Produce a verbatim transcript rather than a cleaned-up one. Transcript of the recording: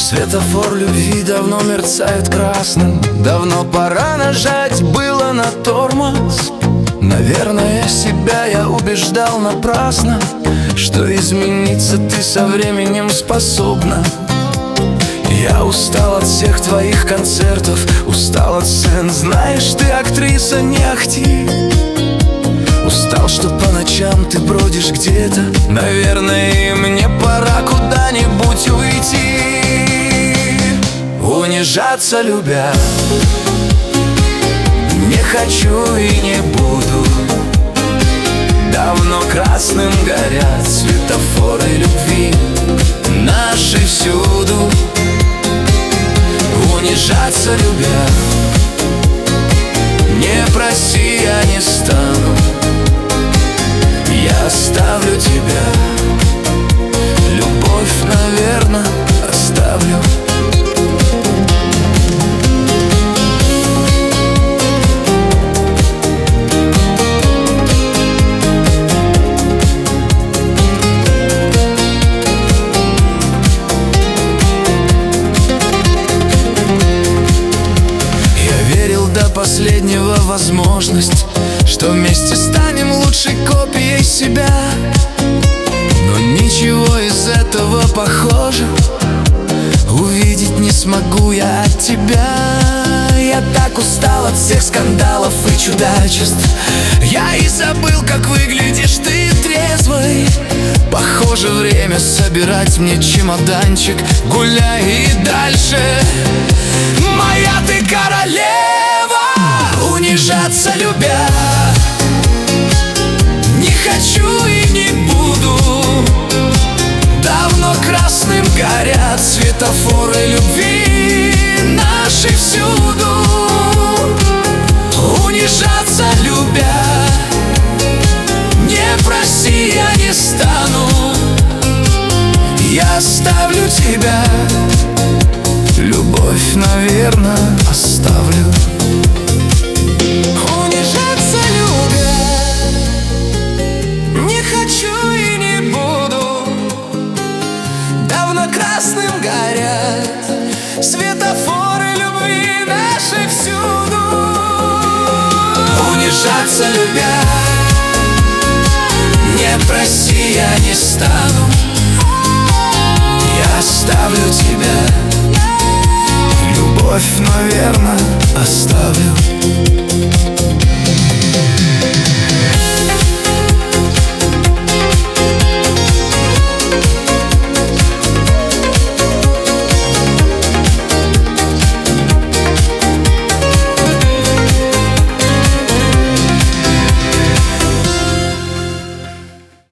Светофор любви давно мерцает красным. Давно пора нажать было на тормоз. Наверное, себя я убеждал напрасно, что измениться ты со временем способна. Я устал от всех твоих концертов, устал от сцен. Знаешь, ты актриса, не ахти. Устал, что по ночам ты бродишь где-то. Наверное, и мне пора куда-нибудь уйти. Унижаться любя не хочу и не буду. Давно красным горят светофоры любви наши всюду. Унижаться любя не проси, я не стану. Я оставлю тебя, любовь, наверное, оставлю. Последнего возможность, что вместе станем лучшей копией себя. Но ничего из этого, похоже, увидеть не смогу я от тебя. Я так устал от всех скандалов и чудачеств. Я и забыл, как выглядишь ты трезвой. Похоже, время собирать мне чемоданчик. Гуляй и дальше, моя ты королева. Унижаться любя не хочу и не буду. Давно красным горят светофоры любви наши всюду. Унижаться любя не проси, я не стану. Я оставлю тебя, любовь, наверное, оставлю. Унижаться любя не хочу и не буду. Давно красным горят светофоры любви наши всюду. Унижаться любя не проси, я не стану. Я оставлю тебя, любовь, наверное, оставлю.